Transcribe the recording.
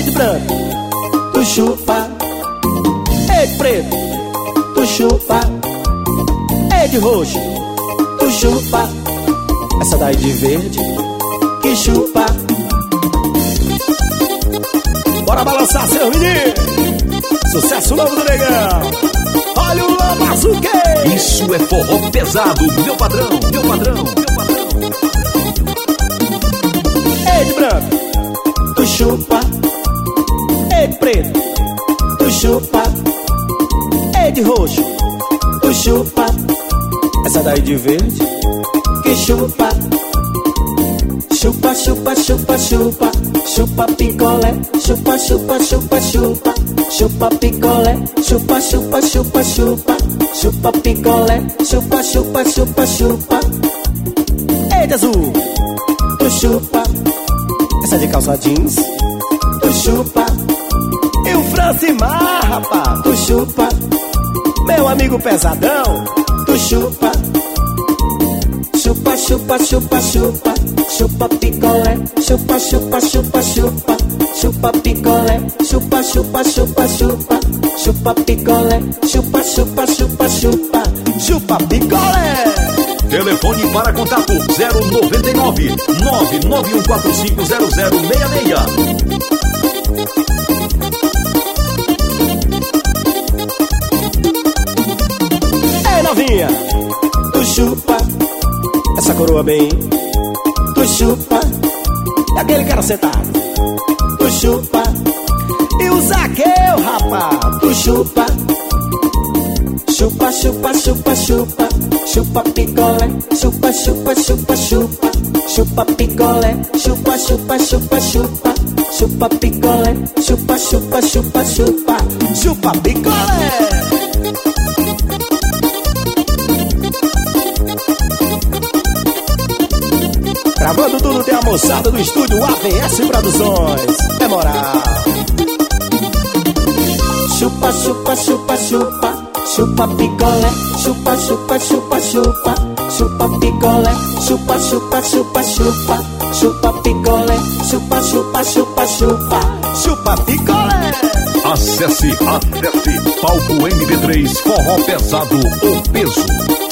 de branco, tu chupa. Ei de preto, tu chupa. Ei de roxo, tu chupa. Essa daí de verde, que chupa. Bora balançar, seu menino. Sucesso novo do negão. Olha o lama azul que isso é forró pesado, meu padrão, meu padrão, meu padrão. Ei de branco, tu chupa. Ei de preto, tu chupa. Ei de roxo, tu chupa. Essa daí de verde, que chupa. Chupa, chupa, chupa, chupa. Chupa picolé, chupa, chupa, chupa, chupa. Chupa picolé, chupa, chupa, chupa, chupa. Chupa picolé, chupa, chupa, chupa, chupa. Ei de azul, tu chupa. Essa de calça jeans, tu chupa. E o Francimar, rapaz, tu chupa. Meu amigo pesadão, tu chupa. Chupa, chupa, chupa, chupa. Chupa picolé, chupa, chupa, chupa, chupa. Chupa picolé, chupa, chupa, chupa, chupa. Chupa picolé, chupa, chupa, chupa, chupa. Chupa picolé. Telefone para contato 099 991450066. Ei novinha, tu chupa. Essa coroa bem, tu chupa. E aquele cara sentado, tu chupa. E o Zaqueu, rapaz, tu chupa. Chupa, chupa, chupa, chupa. Chupa picolé, chupa, chupa, chupa, chupa. Chupa picolé, chupa, chupa, chupa, chupa. Chupa picolé, chupa, chupa, chupa, chupa. Chupa picolé. Gravando tudo tem a moçada do estúdio AVS Produções. É moral. Chupa, chupa, chupa, chupa. Chupa picolé, chupa, chupa, chupa, chupa. Chupa picolé, chupa, chupa, chupa, chupa. Chupa picolé, chupa, chupa, chupa, chupa. Chupa picolé. Acesse Palco MP3 Forró Pesado, o peso.